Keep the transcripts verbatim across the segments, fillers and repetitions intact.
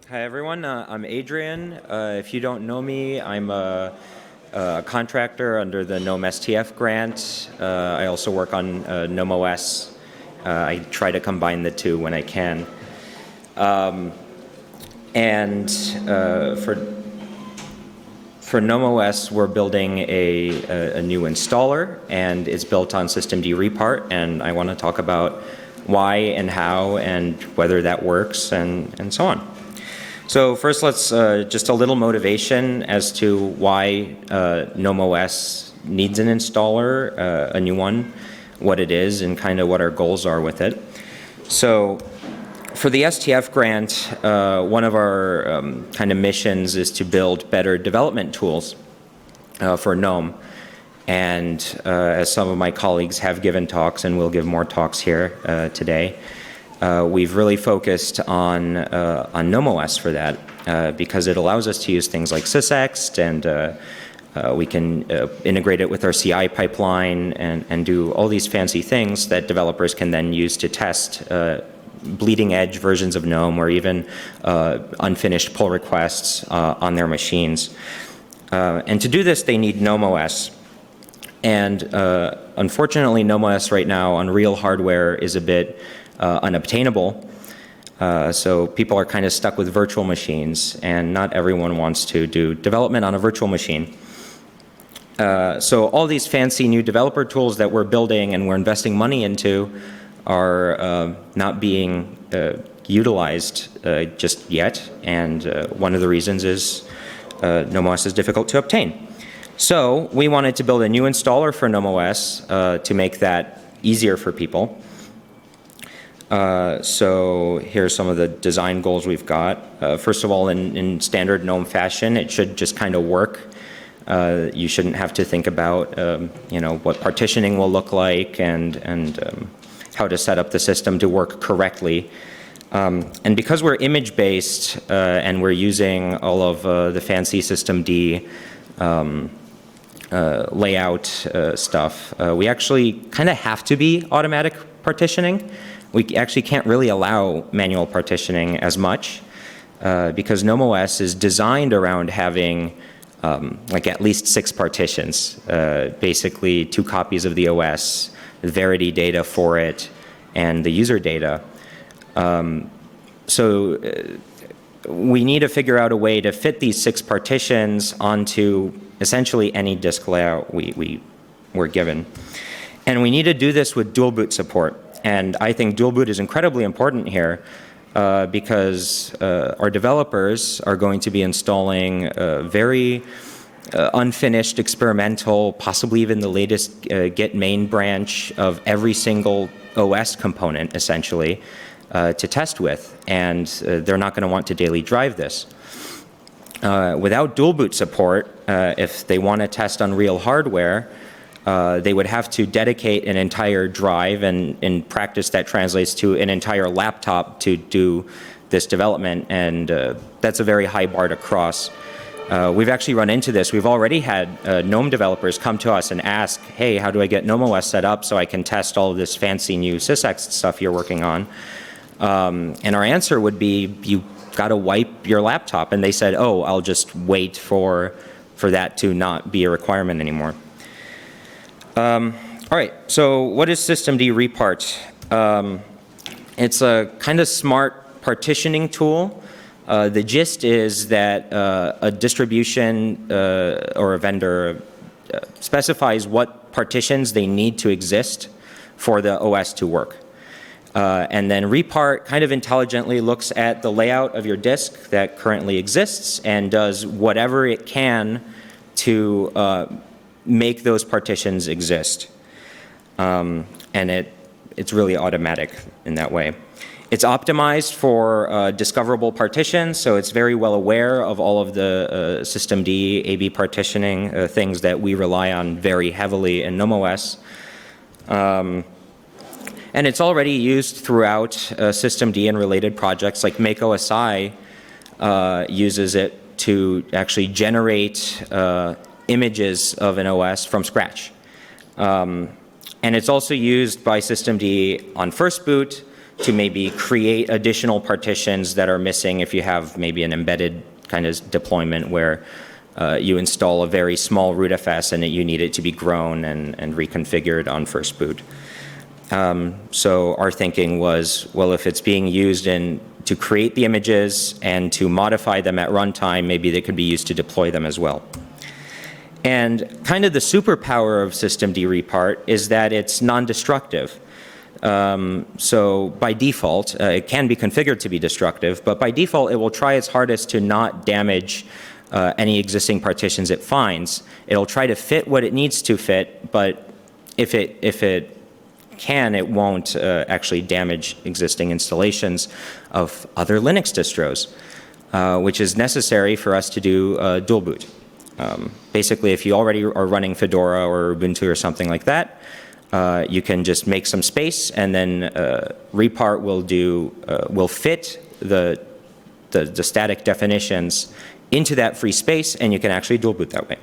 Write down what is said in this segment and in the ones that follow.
Hi everyone, uh, I'm Adrian. Uh, if you don't know me, I'm a, a contractor under the GNOME S T F grant. Uh, I also work on uh, GNOME O S. Uh, I try to combine the two when I can. Um, and uh, for, for GNOME O S, we're building a, a, a new installer, and it's built on systemd repart, and I want to talk about why and how and whether that works and, and so on. So first, let's uh, just a little motivation as to why uh, GNOME O S needs an installer, uh, a new one, what it is, and kind of what our goals are with it. So for the S T F grant, uh, one of our um, kind of missions is to build better development tools uh, for GNOME. And uh, as some of my colleagues have given talks, and will give more talks here uh, today, Uh, we've really focused on, uh, on GNOME O S for that uh, because it allows us to use things like sysext, and uh, uh, we can uh, integrate it with our C I pipeline and, and do all these fancy things that developers can then use to test uh, bleeding edge versions of GNOME, or even uh, unfinished pull requests uh, on their machines. Uh, and to do this, they need GNOME O S. And uh, unfortunately, GNOME O S right now on real hardware is a bit Uh, unobtainable. Uh, so people are kind of stuck with virtual machines, and not everyone wants to do development on a virtual machine. Uh, so all these fancy new developer tools that we're building and we're investing money into are uh, not being uh, utilized uh, just yet, and uh, one of the reasons is uh, GNOME O S is difficult to obtain. So we wanted to build a new installer for GNOME O S uh, to make that easier for people. Uh, so here's some of the design goals we've got. Uh, first of all, in, in standard GNOME fashion, it should just kind of work. Uh, you shouldn't have to think about, um, you know, what partitioning will look like, and, and um, how to set up the system to work correctly. Um, and because we're image-based uh, and we're using all of uh, the fancy systemd um, uh, layout uh, stuff, uh, we actually kind of have to be automatic partitioning. We actually can't really allow manual partitioning as much uh, because GNOME O S is designed around having um, like at least six partitions, uh, basically two copies of the O S, the Verity data for it, and the user data. Um, so uh, we need to figure out a way to fit these six partitions onto essentially any disk layout we, we were given. And we need to do this with dual boot support. And I think dual boot is incredibly important here uh, because uh, our developers are going to be installing uh, very uh, unfinished, experimental, possibly even the latest uh, Git main branch of every single O S component, essentially, uh, to test with. And uh, they're not going to want to daily drive this. Uh, without dual boot support, uh, if they want to test on real hardware, Uh, they would have to dedicate an entire drive, and in practice that translates to an entire laptop to do this development, and uh, that's a very high bar to cross. Uh, we've actually run into this. We've already had uh, GNOME developers come to us and ask, hey, how do I get GNOME O S set up so I can test all of this fancy new sysext stuff you're working on? Um, and our answer would be, you got to wipe your laptop. And they said, oh, I'll just wait for, for that to not be a requirement anymore. Um, all right, so what is systemd repart? Um, it's a kind of smart partitioning tool. Uh, the gist is that uh, a distribution uh, or a vendor uh, specifies what partitions they need to exist for the O S to work. Uh, and then repart kind of intelligently looks at the layout of your disk that currently exists and does whatever it can to uh, make those partitions exist. Um, and it, it's really automatic in that way. It's optimized for uh, discoverable partitions, so it's very well aware of all of the uh, systemd, A B partitioning, uh, things that we rely on very heavily in GNOME O S. Um, and it's already used throughout uh, systemd and related projects, like Make O S I uh, uses it to actually generate uh, images of an O S from scratch. Um, and it's also used by systemd on first boot to maybe create additional partitions that are missing if you have maybe an embedded kind of deployment where uh, you install a very small rootfs and you need it to be grown and, and reconfigured on first boot. Um, so our thinking was, well, if it's being used in to create the images and to modify them at runtime, maybe they could be used to deploy them as well. And kind of the superpower of systemd repart is that it's non-destructive. Um, so by default, uh, it can be configured to be destructive, but by default it will try its hardest to not damage uh, any existing partitions it finds. It'll try to fit what it needs to fit, but if it, if it can, it won't uh, actually damage existing installations of other Linux distros, uh, which is necessary for us to do uh, dual boot. Um, basically, if you already are running Fedora or Ubuntu or something like that, uh, you can just make some space, and then uh, repart will do uh, will fit the, the the static definitions into that free space, and you can actually dual boot that way.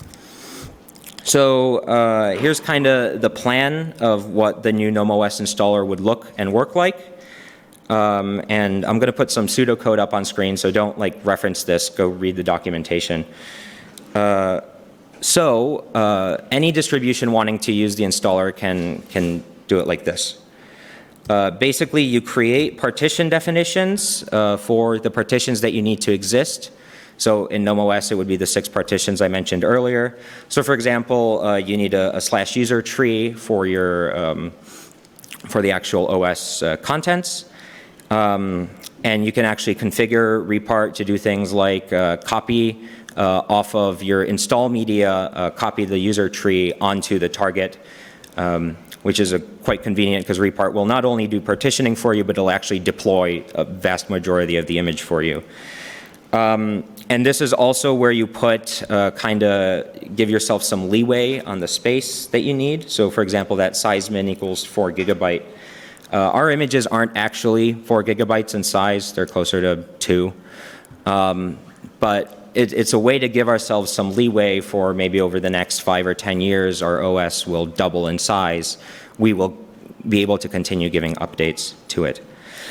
So uh, here's kind of the plan of what the new GNOME O S installer would look and work like. Um, and I'm going to put some pseudocode up on screen, so don't like reference this. Go read the documentation. Uh, so uh, any distribution wanting to use the installer can can do it like this. Uh, basically, you create partition definitions uh, for the partitions that you need to exist. So in GNOME O S, it would be the six partitions I mentioned earlier. So for example, uh, you need a, a slash user tree for your um, for the actual O S uh, contents. Um, and you can actually configure repart to do things like uh, copy uh, off of your install media, uh, copy the user tree onto the target, um, which is a quite convenient because repart will not only do partitioning for you, but it'll actually deploy a vast majority of the image for you. Um, and this is also where you put uh, kind of give yourself some leeway on the space that you need. So for example, that size min equals four gigabyte. Uh, our images aren't actually four gigabytes in size. They're closer to two. Um, but it, it's a way to give ourselves some leeway for maybe over the next five or ten years, our O S will double in size. We will be able to continue giving updates to it.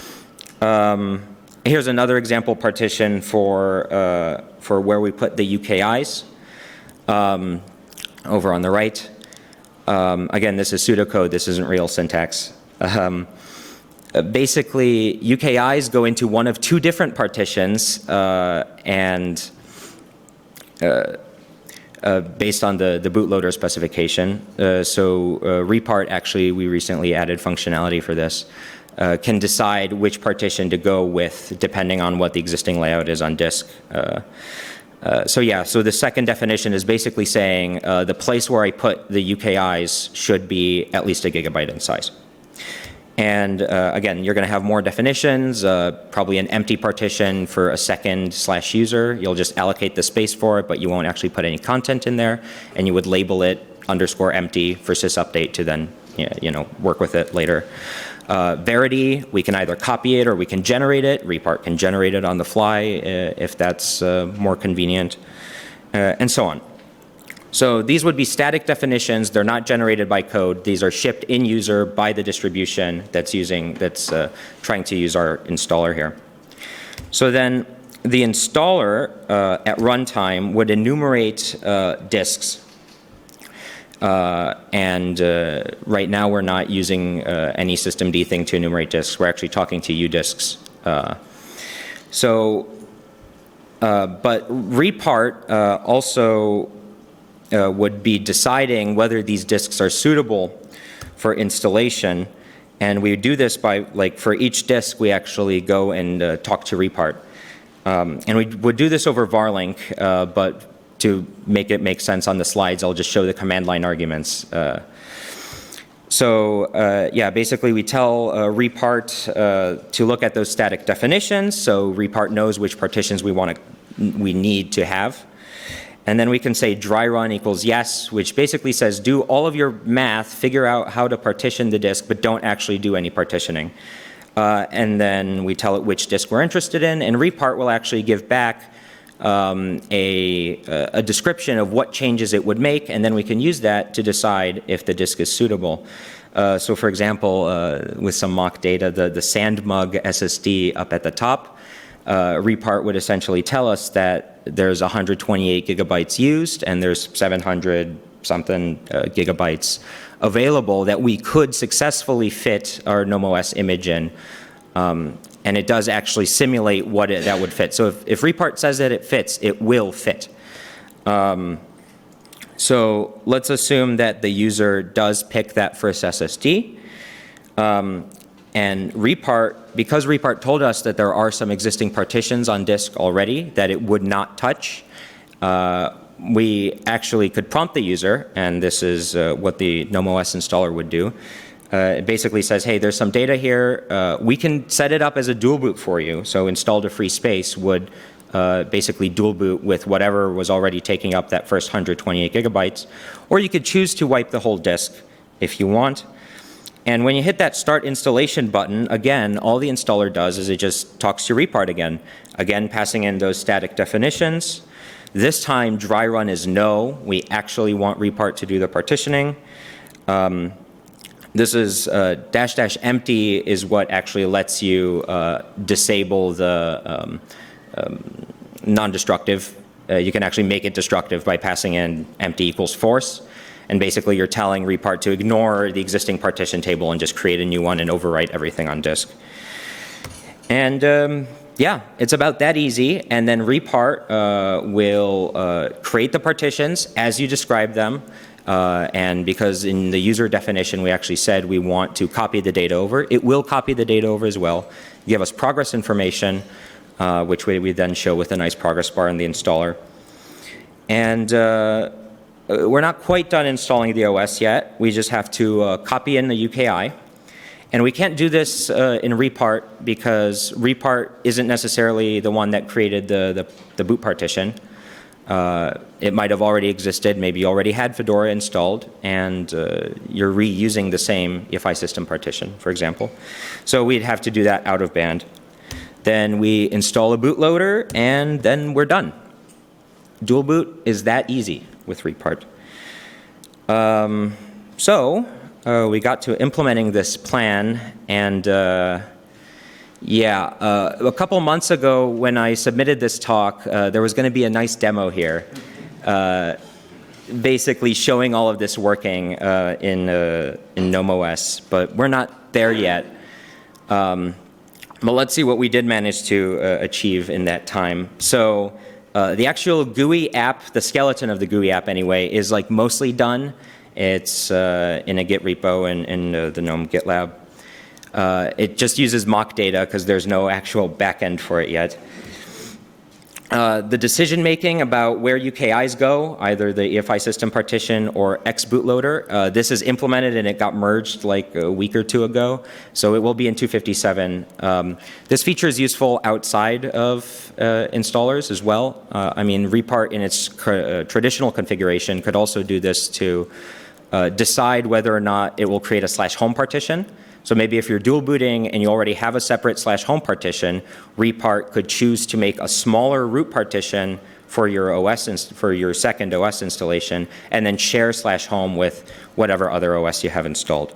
Um, Here's another example partition for, uh, for where we put the U K Is um, over on the right. Um, again, this is pseudocode. This isn't real syntax. Um, uh, basically, U K Is go into one of two different partitions uh, and uh, uh, based on the, the bootloader specification. Uh, so uh, repart, actually, we recently added functionality for this. Uh, can decide which partition to go with depending on what the existing layout is on disk. Uh, uh, so yeah, so the second definition is basically saying uh, the place where I put the U K Is should be at least a gigabyte in size. And uh, again, you're going to have more definitions, uh, probably an empty partition for a second slash user. You'll just allocate the space for it, but you won't actually put any content in there, and you would label it underscore empty for sysupdate to then you know, work with it later. Uh, Verity, we can either copy it or we can generate it. Repart can generate it on the fly uh, if that's uh, more convenient, uh, and so on. So these would be static definitions. They're not generated by code. These are shipped in user by the distribution that's using, that's uh, trying to use our installer here. So then the installer uh, at runtime would enumerate uh, disks. Uh, and uh, right now we're not using uh, any systemd thing to enumerate disks. We're actually talking to udisks. Uh, so, uh, but repart uh, also uh, would be deciding whether these disks are suitable for installation. And we do this by, like, for each disk we actually go and uh, talk to repart. Um, and we would do this over varlink, uh, but to make it make sense on the slides, I'll just show the command line arguments. Uh, so uh, yeah, basically we tell uh, repart uh, to look at those static definitions. So repart knows which partitions we want to, we need to have. And then we can say dry run equals yes, which basically says do all of your math, figure out how to partition the disk, but don't actually do any partitioning. Uh, and then we tell it which disk we're interested in, and repart will actually give back Um, a, a description of what changes it would make, and then we can use that to decide if the disk is suitable. Uh, so for example, uh, with some mock data, the, the SandMug S S D up at the top, uh, Repart would essentially tell us that there's one hundred twenty-eight gigabytes used and there's seven hundred something uh, gigabytes available that we could successfully fit our GNOME O S image in. Um, and it does actually simulate what it, that would fit. So if, if Repart says that it fits, it will fit. Um, so let's assume that the user does pick that first S S D. Um, and Repart, because Repart told us that there are some existing partitions on disk already that it would not touch, uh, we actually could prompt the user, and this is uh, what the GNOME O S installer would do. Uh, it basically says, hey, there's some data here. Uh, we can set it up as a dual boot for you. So install to free space would uh, basically dual boot with whatever was already taking up that first one hundred twenty-eight gigabytes. Or you could choose to wipe the whole disk if you want. And when you hit that start installation button, again, all the installer does is it just talks to Repart again. Again, passing in those static definitions. This time, dry run is no. We actually want Repart to do the partitioning. Um, this is uh, dash dash empty is what actually lets you uh, disable the um, um, non-destructive. Uh, you can actually make it destructive by passing in empty equals force. And basically, you're telling Repart to ignore the existing partition table and just create a new one and overwrite everything on disk. And um, yeah, it's about that easy. And then Repart uh, will uh, create the partitions as you describe them. Uh, and because in the user definition, we actually said we want to copy the data over, it will copy the data over as well, give us progress information, uh, which we, we then show with a nice progress bar in the installer. And uh, we're not quite done installing the O S yet. We just have to uh, copy in the U K I. And we can't do this uh, in Repart because Repart isn't necessarily the one that created the, the, the boot partition. Uh, it might have already existed, maybe you already had Fedora installed, and uh, you're reusing the same E F I system partition, for example. So we'd have to do that out of band. Then we install a bootloader, and then we're done. Dual boot is that easy with Repart. Um, so uh, we got to implementing this plan, and uh, yeah, uh, a couple months ago when I submitted this talk, uh, there was going to be a nice demo here, uh, basically showing all of this working uh, in, uh, in GNOME O S, but we're not there yet. Um, but let's see what we did manage to uh, achieve in that time. So uh, the actual G U I app, the skeleton of the G U I app anyway, is like mostly done. It's uh, in a Git repo in, in uh, the GNOME GitLab. Uh, it just uses mock data because there's no actual backend for it yet. Uh, the decision making about where U K Is go, either the E F I system partition or X bootloader, uh, this is implemented and it got merged like a week or two ago, so it will be in two fifty-seven. Um, this feature is useful outside of uh, installers as well. Uh, I mean, Repart in its uh, traditional configuration could also do this to uh, decide whether or not it will create a slash home partition. So maybe if you're dual booting and you already have a separate slash home partition, Repart could choose to make a smaller root partition for your O S for your second O S installation, and then share slash home with whatever other O S you have installed.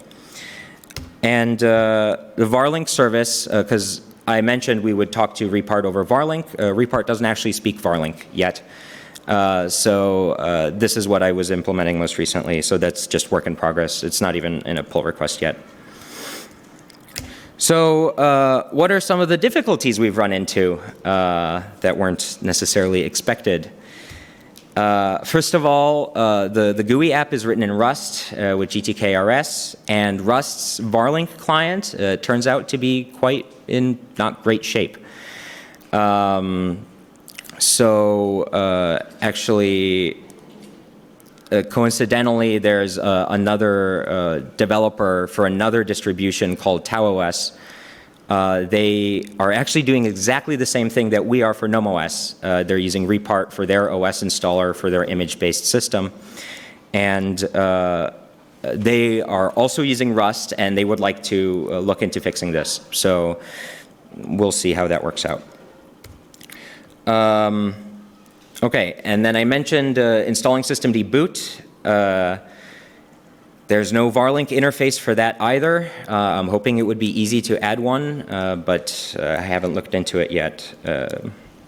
And uh, the Varlink service, because uh, I mentioned we would talk to Repart over Varlink. Uh, Repart doesn't actually speak Varlink yet. Uh, so uh, this is what I was implementing most recently. So that's just work in progress. It's not even in a pull request yet. So uh, what are some of the difficulties we've run into uh, that weren't necessarily expected? Uh, first of all, uh, the, the G U I app is written in Rust uh, with G T K R S, and Rust's Varlink client uh, turns out to be quite in not great shape. Um, so uh, actually, Uh, coincidentally, there's uh, another uh, developer for another distribution called TauOS. Uh, they are actually doing exactly the same thing that we are for GNOME O S. Uh, they're using Repart for their O S installer for their image-based system. And uh, they are also using Rust, and they would like to uh, look into fixing this. So we'll see how that works out. Um, Okay, and then I mentioned uh, installing systemd boot. Uh, There's no Varlink interface for that either. Uh, I'm hoping it would be easy to add one, uh, but uh, I haven't looked into it yet. Uh,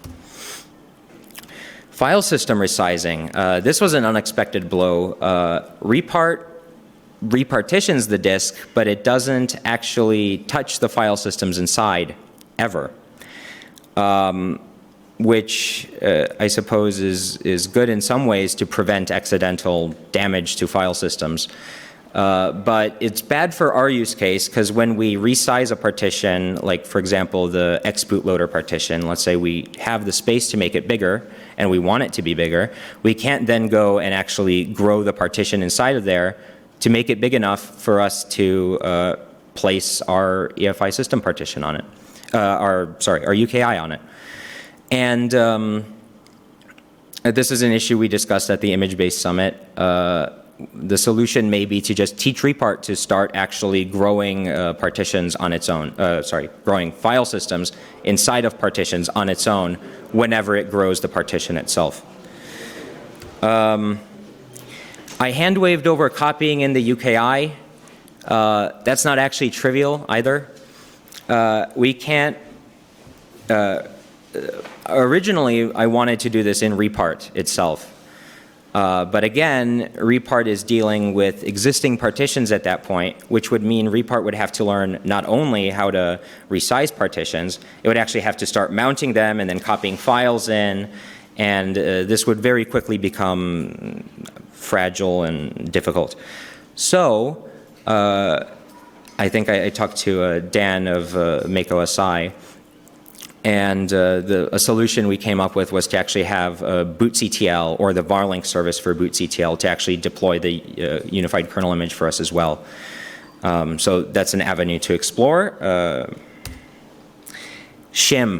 file system resizing. Uh, this was an unexpected blow. Uh, Repart repartitions the disk, but it doesn't actually touch the file systems inside, ever. Um, which uh, I suppose is, is good in some ways to prevent accidental damage to file systems. Uh, but it's bad for our use case because when we resize a partition, like for example the X bootloader partition, let's say we have the space to make it bigger and we want it to be bigger, we can't then go and actually grow the partition inside of there to make it big enough for us to uh, place our E F I system partition on it, uh, our, sorry, our U K I on it. And um, this is an issue we discussed at the ImageBase Summit. Uh, the solution may be to just teach Repart to start actually growing uh, partitions on its own, uh, sorry, growing file systems inside of partitions on its own whenever it grows the partition itself. Um, I hand waved over copying in the U K I. Uh, that's not actually trivial either. Uh, we can't, uh, originally I wanted to do this in Repart itself. Uh, but again, Repart is dealing with existing partitions at that point, which would mean Repart would have to learn not only how to resize partitions, it would actually have to start mounting them and then copying files in, and uh, this would very quickly become fragile and difficult. So, uh, I think I, I talked to uh, Dan of uh, Make O S I, and uh, the, a solution we came up with was to actually have uh, bootctl or the Varlink service for bootctl to actually deploy the uh, unified kernel image for us as well. Um, so that's an avenue to explore. Uh, shim.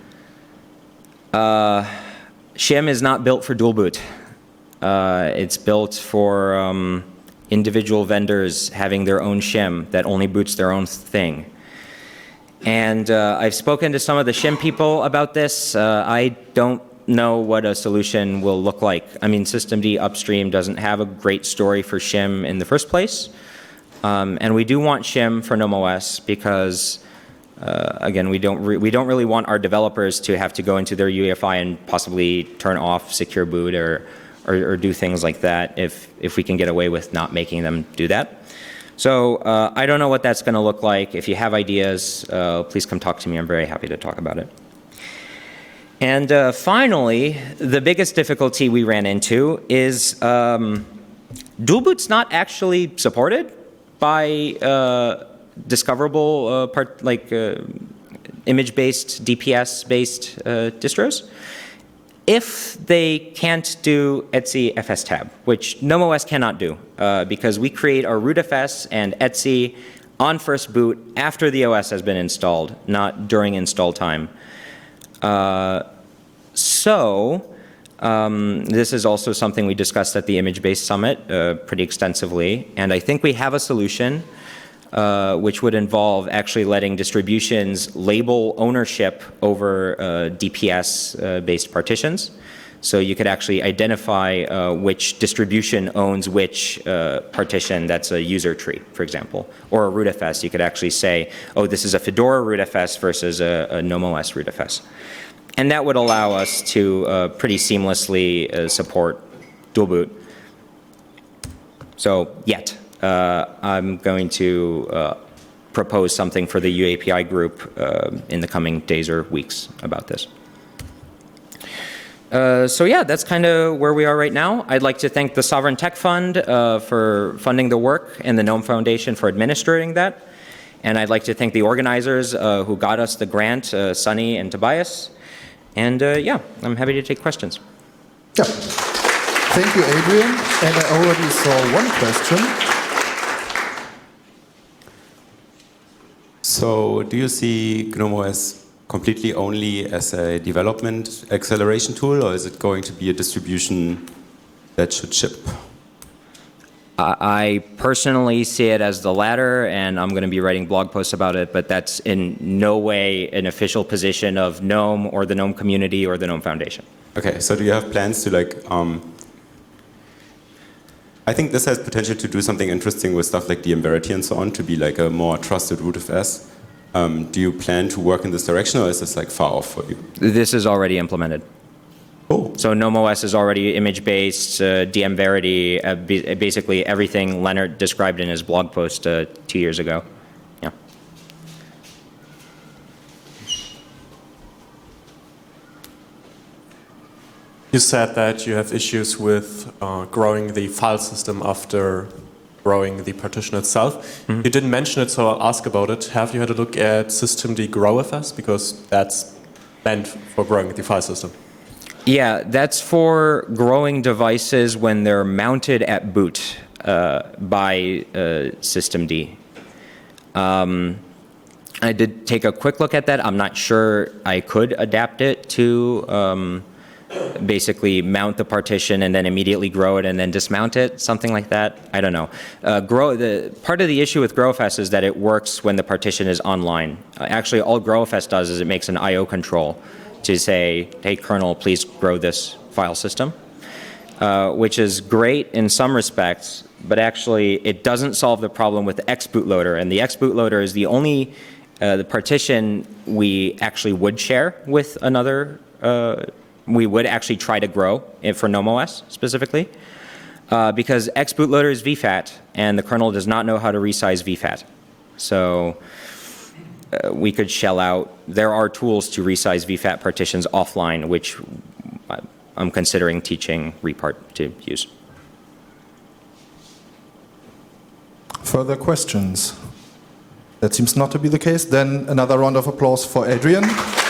Uh, shim is not built for dual boot. Uh, it's built for um, individual vendors having their own shim that only boots their own thing. And uh, I've spoken to some of the shim people about this. Uh, I don't know what a solution will look like. I mean, systemd upstream doesn't have a great story for shim in the first place. Um, and we do want shim for GNOME O S because, uh, again, we don't, re we don't really want our developers to have to go into their U E F I and possibly turn off secure boot or, or, or do things like that if, if we can get away with not making them do that. So uh, I don't know what that's going to look like. If you have ideas, uh, please come talk to me. I'm very happy to talk about it. And uh, finally, the biggest difficulty we ran into is um, dual boot's not actually supported by uh, discoverable uh, part, like uh, image-based, D P S-based uh, distros. If they can't do etc fstab, which GNOME O S cannot do, uh, because we create our rootfs and etc on first boot after the O S has been installed, not during install time. Uh, so um, this is also something we discussed at the ImageBase Summit uh, pretty extensively, and I think we have a solution uh, which would involve actually letting distributions label ownership over uh, D P S-based uh, partitions. So you could actually identify uh, which distribution owns which uh, partition that's a user tree, for example. Or a rootfs, you could actually say, oh, this is a Fedora rootfs versus a, a GNOME O S rootfs. And that would allow us to uh, pretty seamlessly uh, support dual boot. So, yet. Uh, I'm going to uh, propose something for the U A P I group uh, in the coming days or weeks about this. Uh, so yeah, that's kind of where we are right now. I'd like to thank the Sovereign Tech Fund uh, for funding the work and the GNOME Foundation for administering that. And I'd like to thank the organizers uh, who got us the grant, uh, Sunny and Tobias. And uh, yeah, I'm happy to take questions. Yeah. Thank you, Adrian. And I already saw one question. So do you see GNOME O S completely only as a development acceleration tool, or is it going to be a distribution that should ship? I personally see it as the latter, and I'm going to be writing blog posts about it, but that's in no way an official position of GNOME or the GNOME community or the GNOME Foundation. Okay, so do you have plans to like um, I think this has potential to do something interesting with stuff like D M Verity and so on, to be like a more trusted root of S. Um, do you plan to work in this direction, or is this like far off for you? This is already implemented. Oh, So GNOME O S is already image-based, uh, D M Verity, uh, b- basically everything Leonard described in his blog post uh, two years ago. Yeah. You said that you have issues with uh, growing the file system after growing the partition itself. Mm-hmm. You didn't mention it, so I'll ask about it. Have you had a look at systemd growfs? Because that's meant for growing the file system. Yeah, that's for growing devices when they're mounted at boot uh, by uh, systemd. Um, I did take a quick look at that. I'm not sure I could adapt it to um, basically mount the partition and then immediately grow it and then dismount it, something like that. I don't know. Uh, grow the part of the issue with growfs is that it works when the partition is online. Uh, actually, all growfs does is it makes an I O control to say, hey, kernel, please grow this file system, uh, which is great in some respects, but actually it doesn't solve the problem with the xbootloader. And the xbootloader is the only uh, the partition we actually would share with another uh, we would actually try to grow it for GNOME O S specifically, uh, because xbootloader is V FAT, and the kernel does not know how to resize V FAT. So uh, we could shell out. There are tools to resize V FAT partitions offline, which I'm considering teaching Repart to use. Further questions? That seems not to be the case. Then another round of applause for Adrian.